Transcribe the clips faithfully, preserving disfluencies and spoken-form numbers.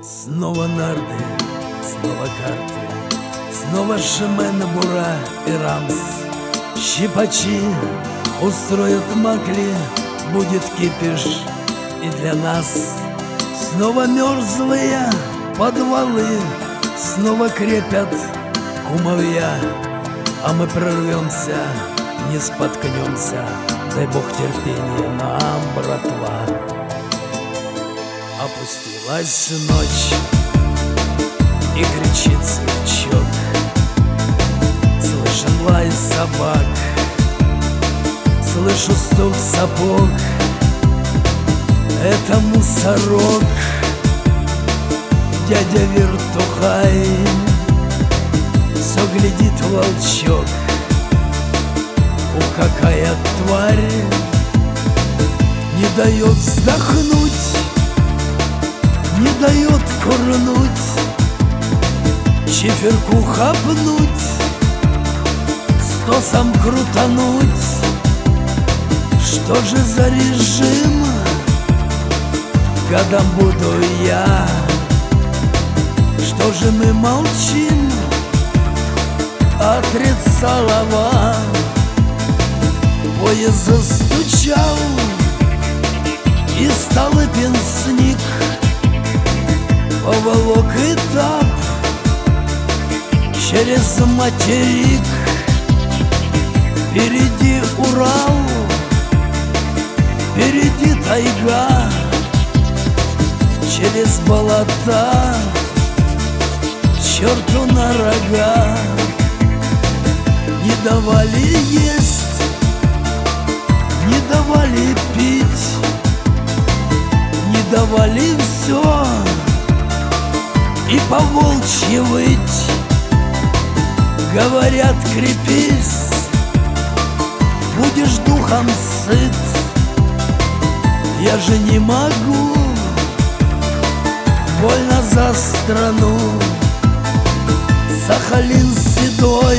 Снова нарды, снова карты, снова Шимена, Бура и Рамс. Щипачи устроят макли, будет кипиш и для нас. Снова мерзлые подвалы, снова крепят кумовья, а мы прорвемся, не споткнемся, дай Бог терпения нам, братва. Опустилась ночь и кричит сверчок, слышен лай собак, слышу стук сапог. Это мусорок, дядя Вертухай, все глядит волчок. О, какая тварь не дает вздохнуть, не дает курнуть, чиферку хапнуть, стосом крутануть. Что же за режим годом буду я? Что же мы молчим? Отрицалова. Поезд застучал, и Столыпин сник, поволок этап через материк. Впереди Урал, впереди тайга, через болота черту на рога. Не давали есть, не давали пить, не давали все и по-волчьи выть. Говорят, крепись, будешь духом сыт. Я же не могу, больно за страну. Сахалин седой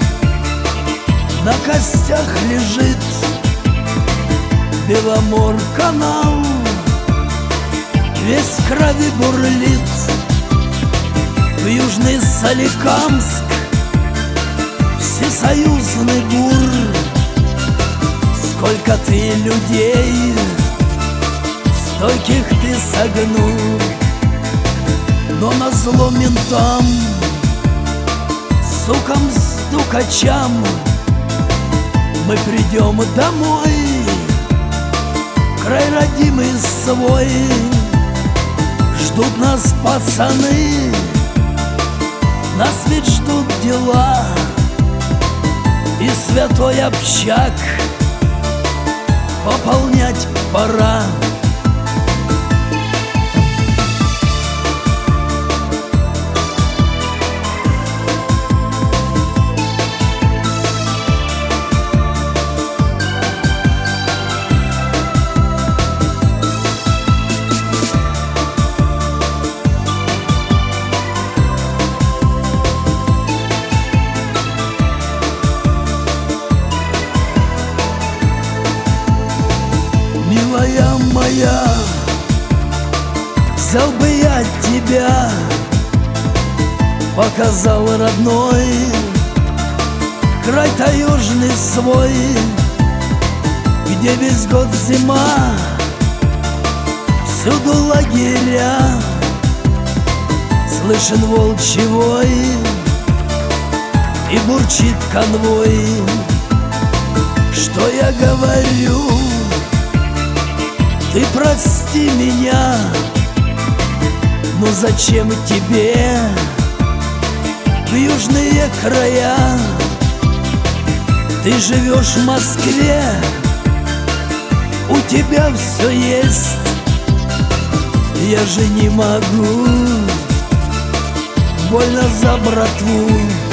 на костях лежит, Беломор-канал весь в крови бурлит. В Южный Соликамск всесоюзный бур. Сколько ты людей стойких ты согнул, но назло ментам, сукам, стукачам мы придем домой, край родимый свой. Ждут нас пацаны, нас ведь ждут дела, и святой общак пополнять пора. Милая моя, взял бы я тебя, показал родной край таежный свой, где весь год зима, всюду лагеря, слышен волчий вой и бурчит конвой. Что я говорю? Ты прости меня, но зачем тебе в южные края? Ты живешь в Москве, у тебя все есть. Я же не могу, больно за братву.